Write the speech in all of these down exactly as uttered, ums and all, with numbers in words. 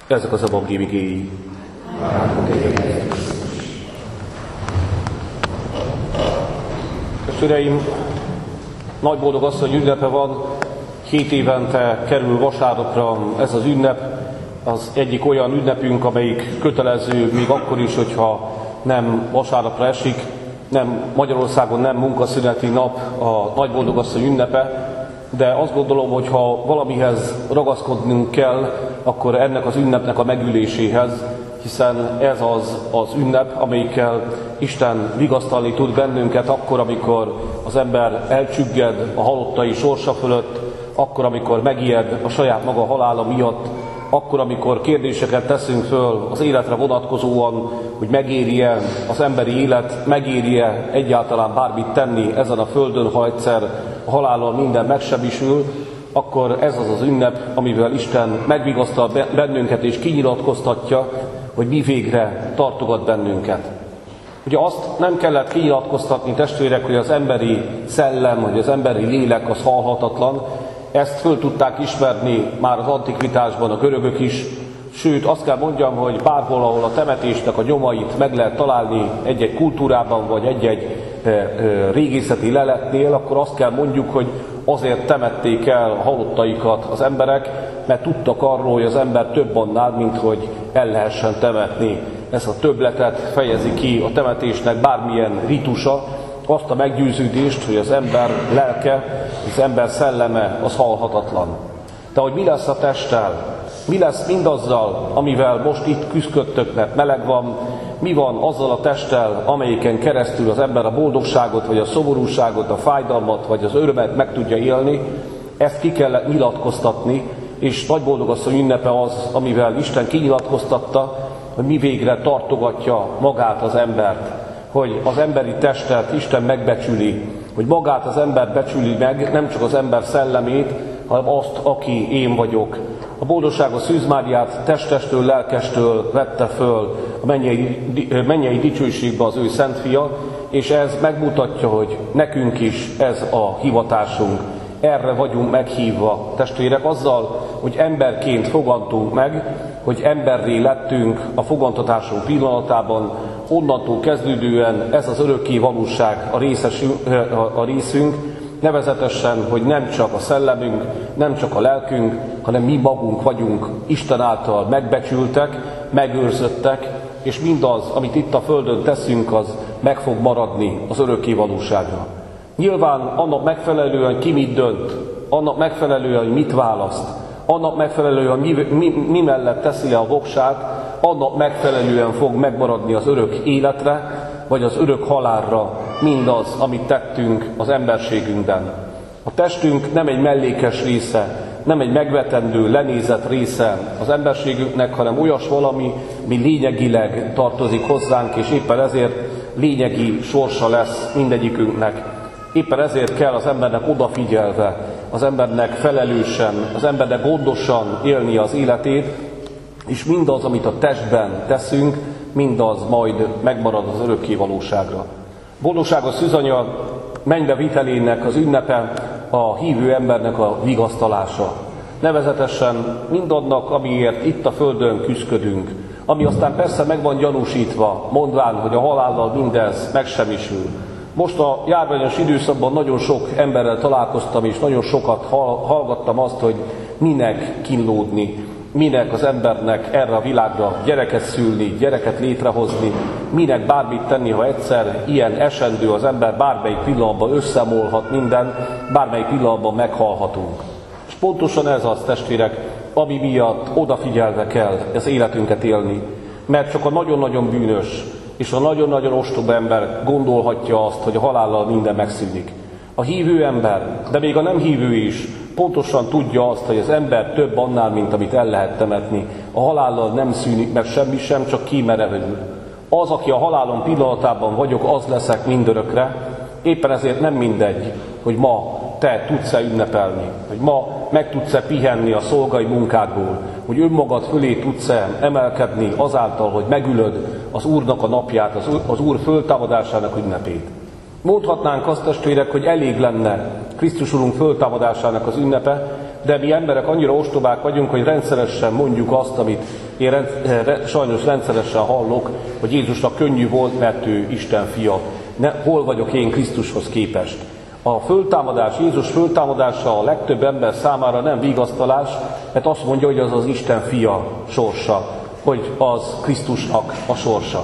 Ezek az evangélium igéi. Testvéreim, nagy boldog asszony ünnepe van, hét évente kerül vasárnapra ez az ünnep, az egyik olyan ünnepünk, amelyik kötelező még akkor is, hogyha nem vasárnapra esik, nem Magyarországon nem munkaszüneti nap a nagy boldog asszony ünnepe, de azt gondolom, hogy ha valamihez ragaszkodnunk kell, akkor ennek az ünnepnek a megüléséhez, hiszen ez az az ünnep, amelyikkel Isten vigasztalni tud bennünket akkor, amikor az ember elcsügged a halottai sorsa fölött, akkor, amikor megijed a saját maga halála miatt, akkor, amikor kérdéseket teszünk föl az életre vonatkozóan, hogy megéri-e az emberi élet, megéri-e egyáltalán bármit tenni ezen a földön, ha egyszer a halállal minden megsemmisül, akkor ez az az ünnep, amivel Isten megvigasztal bennünket és kinyilatkoztatja, hogy mi végre tartogat bennünket. Ugye azt nem kellett kinyilatkoztatni, testvérek, hogy az emberi szellem, hogy az emberi lélek az halhatatlan. Ezt föl tudták ismerni már az antikvitásban a görögök is, sőt azt kell mondjam, hogy bárhol, ahol a temetésnek a nyomait meg lehet találni egy-egy kultúrában, vagy egy-egy e, e, régészeti leletnél, akkor azt kell mondjuk, hogy azért temették el a halottaikat az emberek, mert tudtak arról, hogy az ember több annál, mint hogy el lehessen temetni. Ezt a többletet fejezi ki a temetésnek bármilyen ritusa, azt a meggyőződést, hogy az ember lelke, az ember szelleme az halhatatlan. De hogy mi lesz a testtel? Mi lesz mindazzal, amivel most itt küzdködtök, mert meleg van? Mi van azzal a testtel, amelyiken keresztül az ember a boldogságot, vagy a szomorúságot, a fájdalmat, vagy az örömet meg tudja élni? Ezt ki kell nyilatkoztatni, és nagy boldog asszony ünnepe az, amivel Isten kinyilatkoztatta, hogy mi végre tartogatja magát az embert, hogy az emberi testet Isten megbecsüli, hogy magát az ember becsüli meg, nem csak az ember szellemét, hanem azt, aki én vagyok. A boldogságos Szűz Máriát testestől, lelkestől vette föl a mennyei, mennyei dicsőségbe az ő szent fia, és ez megmutatja, hogy nekünk is ez a hivatásunk. Erre vagyunk meghívva, testvérek, azzal, hogy emberként fogadtunk meg, hogy emberré lettünk a fogantatásunk pillanatában, onnantól kezdődően ez az örökké valóság a, részesünk, a részünk, nevezetesen, hogy nem csak a szellemünk, nem csak a lelkünk, hanem mi magunk vagyunk Isten által megbecsültek, megőrzöttek, és mindaz, amit itt a földön teszünk, az meg fog maradni az örökké valóságra. Nyilván annak megfelelően ki mit dönt, annak megfelelően, hogy mit választ, annak megfelelően mi, mi, mi mellett teszi le a voksát, annak megfelelően fog megmaradni az örök életre, vagy az örök halálra mindaz, amit tettünk az emberségünkben. A testünk nem egy mellékes része, nem egy megvetendő, lenézett része az emberségünknek, hanem olyas valami, mi lényegileg tartozik hozzánk, és éppen ezért lényegi sorsa lesz mindegyikünknek. Éppen ezért kell az embernek odafigyelve, az embernek felelősen, az embernek gondosan élni az életét, és mindaz, amit a testben teszünk, mindaz majd megmarad az örökké valóságra. Boldogságos szűzanya mennybe vitelének az ünnepe a hívő embernek a vigasztalása. Nevezetesen mindannak, amiért itt a földön küzdködünk, ami aztán persze meg van gyanúsítva, mondván, hogy a halállal mindez megsemmisül. Most a járványos időszakban nagyon sok emberrel találkoztam, és nagyon sokat hallgattam azt, hogy minek kínlódni, minek az embernek erre a világra gyereket szülni, gyereket létrehozni, minek bármit tenni, ha egyszer ilyen esendő az ember, bármelyik pillanatban összemolhat minden, bármelyik pillanatban meghalhatunk. És pontosan ez az, testvérek, ami miatt odafigyelve kell az életünket élni, mert csak a nagyon-nagyon bűnös és a nagyon-nagyon ostoba ember gondolhatja azt, hogy a halállal minden megszűnik. A hívő ember, de még a nem hívő is pontosan tudja azt, hogy az ember több annál, mint amit el lehet temetni. A halállal nem szűnik meg semmi sem, csak kimerevül. Az, aki a halálom pillanatában vagyok, az leszek mindörökre. Éppen ezért nem mindegy, hogy ma te tudsz-e ünnepelni, hogy ma meg tudsz-e pihenni a szolgai munkádból, hogy önmagad fölé tudsz-e emelkedni azáltal, hogy megülöd az Úrnak a napját, az Úr föltámadásának ünnepét. Mondhatnánk azt, testvérek, hogy elég lenne Krisztus Urunk föltámadásának az ünnepe, de mi emberek annyira ostobák vagyunk, hogy rendszeresen mondjuk azt, amit én rend, sajnos rendszeresen hallok, hogy Jézusnak könnyű volt, mert ő Isten fia. Ne, hol vagyok én Krisztushoz képest? A föltámadás, Jézus föltámadása a legtöbb ember számára nem vigasztalás, mert azt mondja, hogy az az Isten fia sorsa, hogy az Krisztusnak a sorsa.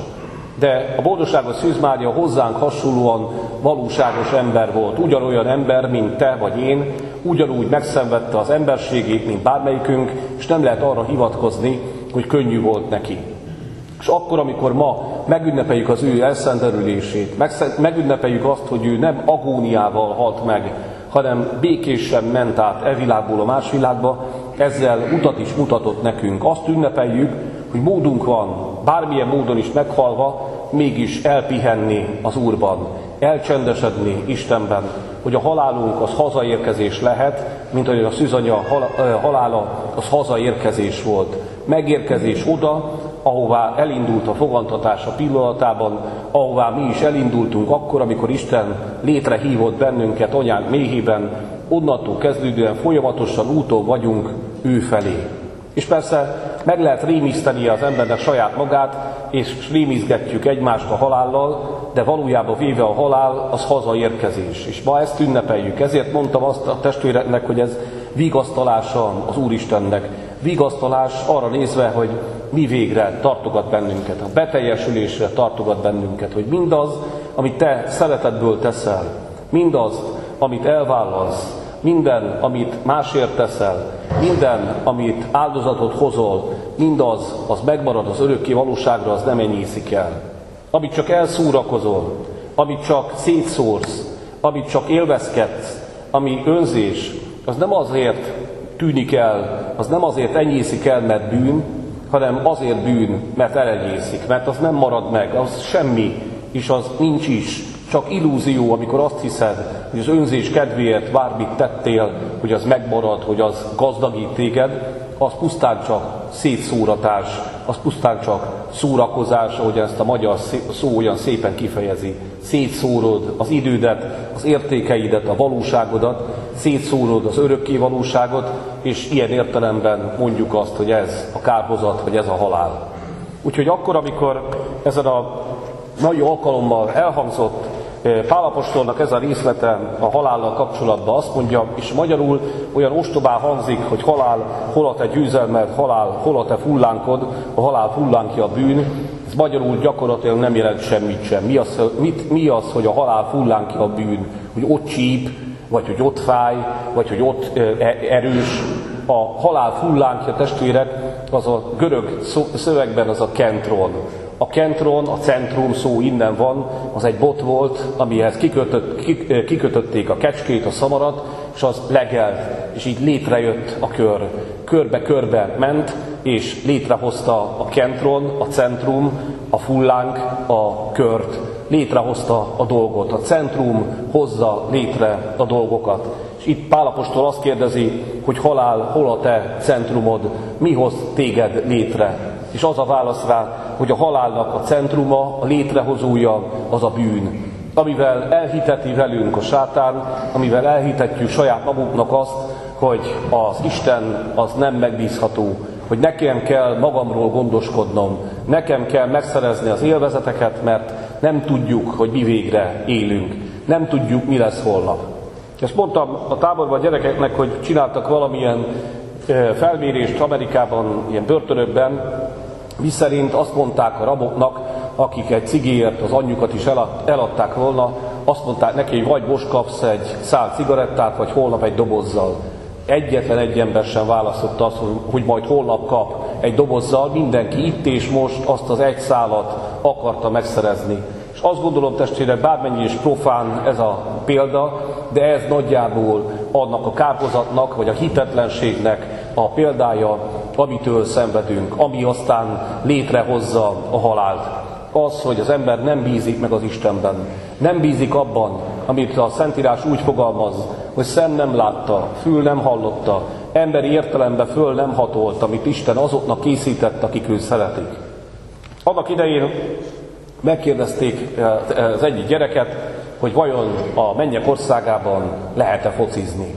De a boldogságos Szűz Mária hozzánk hasonlóan valóságos ember volt. Ugyanolyan ember, mint te vagy én, ugyanúgy megszenvedte az emberségét, mint bármelyikünk, és nem lehet arra hivatkozni, hogy könnyű volt neki. És akkor, amikor ma megünnepeljük az ő elszenderülését, megünnepeljük azt, hogy ő nem agóniával halt meg, hanem békésen ment át e világból a más világba, ezzel utat is mutatott nekünk. Azt ünnepeljük, hogy módunk van, bármilyen módon is meghalva, mégis elpihenni az Úrban, elcsendesedni Istenben, hogy a halálunk az hazaérkezés lehet, mint ahogy a szűzanya halála az hazaérkezés volt. Megérkezés oda, ahová elindult a fogantatása pillanatában, ahová mi is elindultunk akkor, amikor Isten létrehívott bennünket anyánk méhében, onnantól kezdődően folyamatosan úton vagyunk ő felé. És persze meg lehet rémiszteni az embernek saját magát, és rémizgetjük egymást a halállal, de valójában véve a halál az hazaérkezés. És ma ezt ünnepeljük. Ezért mondtam azt a testvéreknek, hogy ez vigasztalása az Úristennek. Vigasztalás arra nézve, hogy mi végre tartogat bennünket, a beteljesülésre tartogat bennünket, hogy mindaz, amit te szeretetből teszel, mindaz, amit elvállalsz, minden, amit másért teszel, minden, amit áldozatot hozol, mindaz, az megmarad az örökké valóságra, az nem enyészik el. Amit csak elszórakozol, amit csak szétszórsz, amit csak élvezkedsz, ami önzés, az nem azért tűnik el, az nem azért enyészik el, mert bűn, hanem azért bűn, mert elenyészik, mert az nem marad meg, az semmi, és az nincs is. Csak illúzió, amikor azt hiszed, hogy az önzés kedvéért bármit tettél, hogy az megmarad, hogy az gazdagít téged, az pusztán csak szétszóratás, az pusztán csak szórakozás, ahogy ezt a magyar szó olyan szépen kifejezi. Szétszórod az idődet, az értékeidet, a valóságodat, szétszórod az örökké valóságot, és ilyen értelemben mondjuk azt, hogy ez a kárhozat, vagy ez a halál. Úgyhogy akkor, amikor ezen a mai alkalommal elhangzott Pál apostolnak ez a részlete a halállal kapcsolatban, azt mondja, és magyarul olyan ostobán hangzik, hogy halál, hol a te győzelmed, halál, hol a te fullánkod, a halál fullánkja a bűn, ez magyarul gyakorlatilag nem jelent semmit sem. Mi az, mit, mi az, hogy a halál fullánkja a bűn? Hogy ott csíp, vagy hogy ott fáj, vagy hogy ott erős. A halál fullánkja, testvérek, az a görög szövegben az a kentron. A kentron, a centrum szó innen van, az egy bot volt, amihez kikötött, kikötötték a kecskét, a szamarat, és az legelt, és így létrejött a kör. Körbe-körbe ment, és létrehozta a kentron, a centrum, a fullánk, a kört. Létrehozta a dolgot. A centrum hozza létre a dolgokat. És itt Pál apostol azt kérdezi, hogy halál, hol a te centrumod, mi hoz téged létre? És az a válasz rá, hogy a halálnak a centruma, a létrehozója az a bűn. Amivel elhiteti velünk a sátán, amivel elhitetjük saját magunknak azt, hogy az Isten az nem megbízható, hogy nekem kell magamról gondoskodnom, nekem kell megszerezni az élvezeteket, mert nem tudjuk, hogy mi végre élünk, nem tudjuk, mi lesz holnap. Ezt mondtam a táborban a gyerekeknek, hogy csináltak valamilyen felmérést Amerikában, ilyen börtönökben, miszerint azt mondták a raboknak, akik egy cigéért az anyjukat is eladták volna, azt mondták neki, hogy vagy most kapsz egy szál cigarettát, vagy holnap egy dobozzal. Egyetlen egy ember sem választotta azt, hogy majd holnap kap egy dobozzal, mindenki itt és most azt az egy szálat akarta megszerezni. És azt gondolom, testvérek, bármennyi is profán ez a példa, de ez nagyjából annak a kárhozatnak, vagy a hitetlenségnek a példája, amitől szenvedünk, ami aztán létrehozza a halált. Az, hogy az ember nem bízik meg az Istenben. Nem bízik abban, amit a Szentírás úgy fogalmaz, hogy szem nem látta, fül nem hallotta, emberi értelemben föl nem hatolt, amit Isten azoknak készített, akik őt szeretik. Annak idején megkérdezték az egyik gyereket, hogy vajon a mennyek országában lehet-e focizni.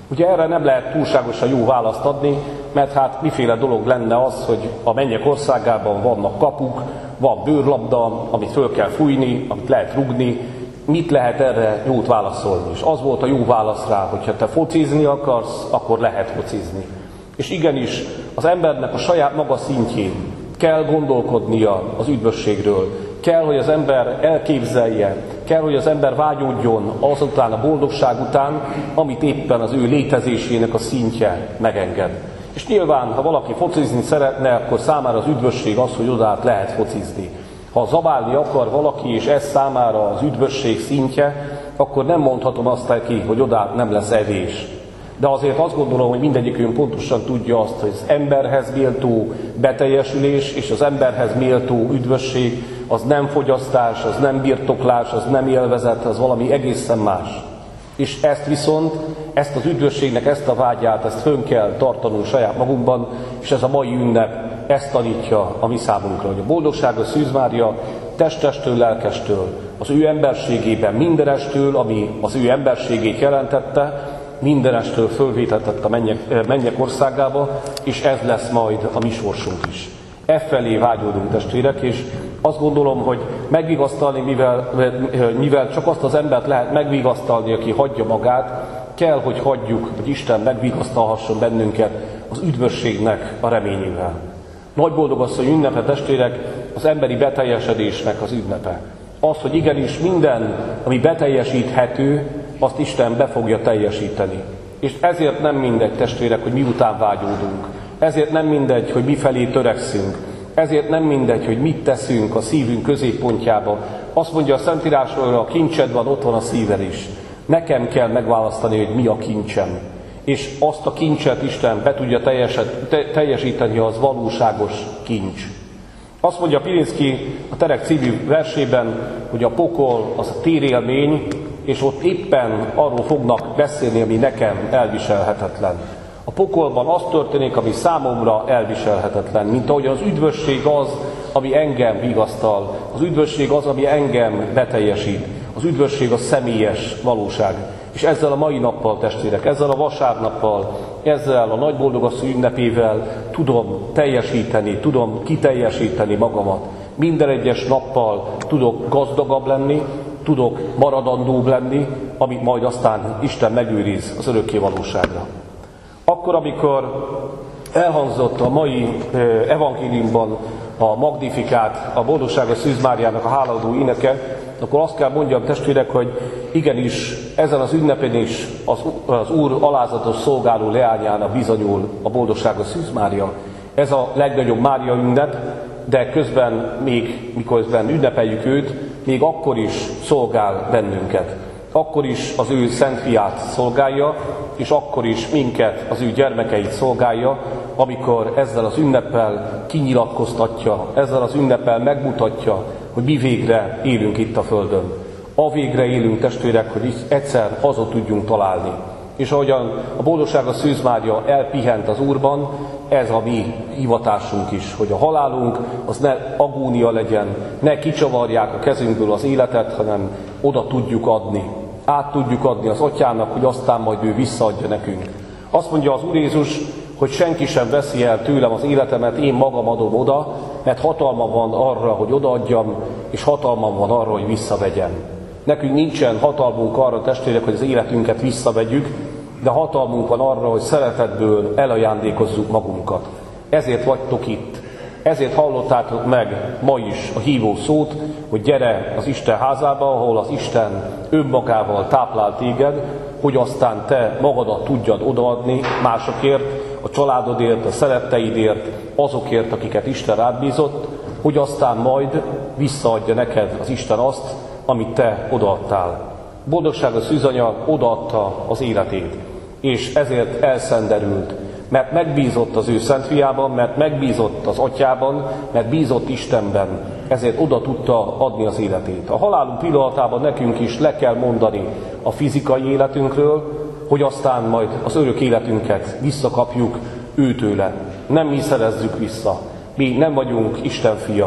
Ugye erre nem lehet túlságosan jó választ adni, mert hát miféle dolog lenne az, hogy a mennyek országában vannak kapuk, van bőrlabda, amit föl kell fújni, amit lehet rugni, mit lehet erre jót válaszolni? És az volt a jó válasz rá, hogyha te focizni akarsz, akkor lehet focizni. És igenis, az embernek a saját maga szintjén kell gondolkodnia az üdvösségről, kell, hogy az ember elképzelje, kell, hogy az ember vágyódjon azután a boldogság után, amit éppen az ő létezésének a szintje megenged. És nyilván, ha valaki focizni szeretne, akkor számára az üdvösség az, hogy oda lehet focizni. Ha zabálni akar valaki, és ez számára az üdvösség szintje, akkor nem mondhatom azt neki, hogy oda nem lesz evés. De azért azt gondolom, hogy mindegyikünk pontosan tudja azt, hogy az emberhez méltó beteljesülés és az emberhez méltó üdvösség az nem fogyasztás, az nem birtoklás, az nem élvezet, az valami egészen más. És ezt viszont, ezt az üdvösségnek, ezt a vágyát, ezt fönn kell tartanunk saját magunkban, és ez a mai ünnep ezt tanítja a mi számunkra, hogy a boldogságos Szűz Mária testestől, lelkestől, az ő emberségében, mindenestől, ami az ő emberségét jelentette, mindenestől fölvétetett a mennyek, mennyek országába, és ez lesz majd a mi sorsunk is. Effelé vágyódunk, testvérek, és azt gondolom, hogy megvigasztalni, mivel, mivel csak azt az embert lehet megvigasztalni, aki hagyja magát, kell, hogy hagyjuk, hogy Isten megvigasztalhasson bennünket az üdvösségnek a reményével. Nagy boldogasszony ünnepe, testvérek, az emberi beteljesedésnek az ünnepe. Az, hogy igenis minden, ami beteljesíthető, azt Isten be fogja teljesíteni. És ezért nem mindegy, testvérek, hogy miután vágyódunk. Ezért nem mindegy, hogy mifelé törekszünk. Ezért nem mindegy, hogy mit teszünk a szívünk középpontjába. Azt mondja a Szentírásról, hogy a kincsed van, ott van a szíved is. Nekem kell megválasztani, hogy mi a kincsem. És azt a kincset Isten be tudja teljesíteni, ha az valóságos kincs. Azt mondja Pilinszky a Terek című versében, hogy a pokol az a térélmény, és ott éppen arról fognak beszélni, ami nekem elviselhetetlen. A pokolban az történik, ami számomra elviselhetetlen, mint ahogy az üdvösség az, ami engem vigasztal, az üdvösség az, ami engem beteljesít, az üdvösség a személyes valóság. És ezzel a mai nappal, testvérek, ezzel a vasárnappal, ezzel a nagy boldogasszony ünnepével tudom teljesíteni, tudom kiteljesíteni magamat. Minden egyes nappal tudok gazdagabb lenni, tudok maradandóbb lenni, amit majd aztán Isten megőriz az örökké valóságra. Akkor, amikor elhangzott a mai evangéliumban a Magnifikát, a boldogságos Szűz Máriának a hálaadó éneke, akkor azt kell mondjam, testvérek, hogy igenis ezen az ünnepen is az, az Úr alázatos szolgáló leányának bizonyul a boldogságos Szűz Mária. Ez a legnagyobb Mária ünnep, de közben még, miközben ünnepeljük őt, még akkor is szolgál bennünket. Akkor is az ő szent fiát szolgálja, és akkor is minket, az ő gyermekeit szolgálja, amikor ezzel az ünneppel kinyilatkoztatja, ezzel az ünneppel megmutatja, hogy mi végre élünk itt a Földön. A végre élünk, testvérek, hogy egyszer haza tudjunk találni. És ahogyan a boldogságos Szűz Mária elpihent az Úrban, ez a mi hivatásunk is, hogy a halálunk az ne agónia legyen, ne kicsavarják a kezünkből az életet, hanem oda tudjuk adni. Át tudjuk adni az Atyának, hogy aztán majd ő visszaadja nekünk. Azt mondja az Úr Jézus, hogy senki sem veszi el tőlem az életemet, én magam adom oda, mert hatalmam van arra, hogy odaadjam, és hatalmam van arra, hogy visszavegyem. Nekünk nincsen hatalmunk arra, testvérek, hogy az életünket visszavegyük, de hatalmunk van arra, hogy szeretetből elajándékozzuk magunkat. Ezért vagytok itt. Ezért hallottátok meg ma is a hívó szót, hogy gyere az Isten házába, ahol az Isten önmagával táplál téged, hogy aztán te magadat tudjad odaadni másokért, a családodért, a szeretteidért, azokért, akiket Isten rád bízott, hogy aztán majd visszaadja neked az Isten azt, amit te odaadtál. Boldogságos Szűz Anya odaadta az életét, és ezért elszenderült, mert megbízott az ő Szent Fiában, mert megbízott az Atyában, mert bízott Istenben, ezért oda tudta adni az életét. A halálunk pillanatában nekünk is le kell mondani a fizikai életünkről, hogy aztán majd az örök életünket visszakapjuk őtőle. Nem mi szerezzük vissza. Mi nem vagyunk Isten fia,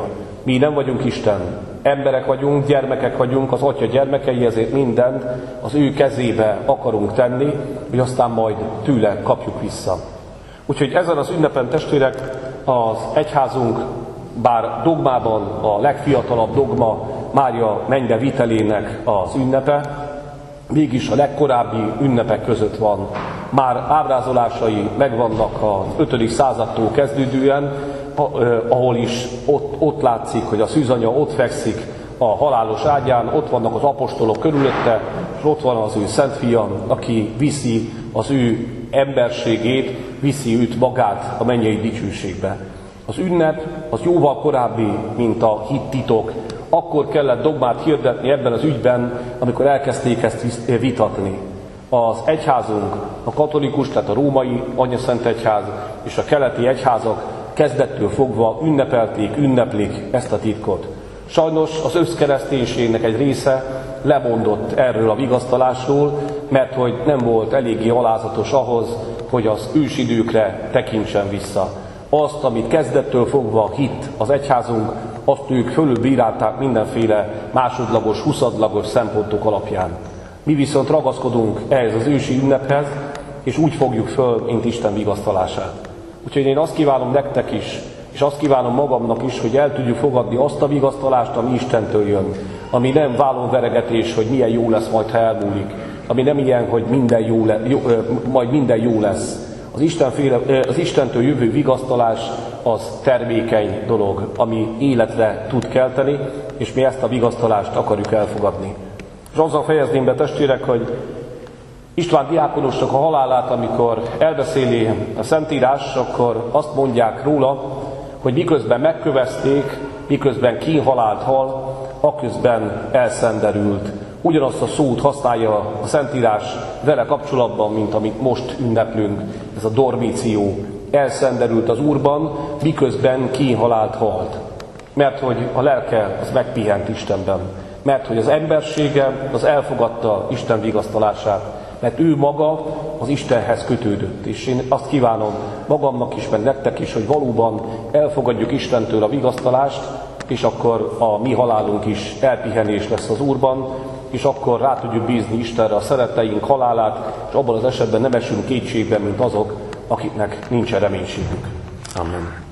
Mi nem vagyunk Isten, emberek vagyunk, gyermekek vagyunk, az Atya gyermekei, ezért mindent az ő kezébe akarunk tenni, hogy aztán majd tőle kapjuk vissza. Úgyhogy ezen az ünnepen, testvérek, az egyházunk, bár dogmában a legfiatalabb dogma Mária mennybe vitelének az ünnepe, mégis a legkorábbi ünnepek között van. Már ábrázolásai megvannak az ötödik századtól kezdődően, ahol is ott, ott látszik, hogy a szűzanya ott fekszik a halálos ágyán, ott vannak az apostolok körülötte, és ott van az ő szent fia, aki viszi az ő emberségét, viszi őt magát a mennyei dicsőségbe. Az ünnep az jóval korábbi, mint a hittitok. Akkor kellett dogmát hirdetni ebben az ügyben, amikor elkezdték ezt vitatni. Az egyházunk, a katolikus, tehát a római anyaszent egyház és a keleti egyházak kezdettől fogva ünnepelték, ünneplik ezt a titkot. Sajnos az összkereszténységnek egy része lemondott erről a vigasztalásról, mert hogy nem volt eléggé alázatos ahhoz, hogy az ősidőkre tekintsen vissza. Azt, amit kezdettől fogva hitt az egyházunk, azt ők fölülbírálták mindenféle másodlagos, huszadlagos szempontok alapján. Mi viszont ragaszkodunk ehhez az ősi ünnephez, és úgy fogjuk föl, mint Isten vigasztalását. Úgyhogy én azt kívánom nektek is, és azt kívánom magamnak is, hogy el tudjuk fogadni azt a vigasztalást, ami Istentől jön. Ami nem vállonveregetés, hogy milyen jó lesz majd, ha elmúlik. Ami nem ilyen, hogy minden jó le, jó, majd minden jó lesz. Az, Istenféle, az Istentől jövő vigasztalás az termékeny dolog, ami életre tud kelteni, és mi ezt a vigasztalást akarjuk elfogadni. És azzal fejezném be, testvérek, hogy István diákonosnak a halálát, amikor elbeszéli a Szentírás, akkor azt mondják róla, hogy miközben megkövezték, miközben kínhalált hal, aközben elszenderült. Ugyanazt a szót használja a Szentírás vele kapcsolatban, mint amit most ünneplünk, ez a dormíció. Elszenderült az Úrban, miközben kínhalált halt. Mert hogy a lelke az megpihent Istenben. Mert hogy az embersége az elfogadta Isten vigasztalását. Mert ő maga az Istenhez kötődött. És én azt kívánom magamnak is, meg nektek is, hogy valóban elfogadjuk Istentől a vigasztalást, és akkor a mi halálunk is elpihenés lesz az Úrban, és akkor rá tudjuk bízni Istenre a szeretteink halálát, és abban az esetben nem esünk kétségben, mint azok, akiknek nincsen reménységük. Amen.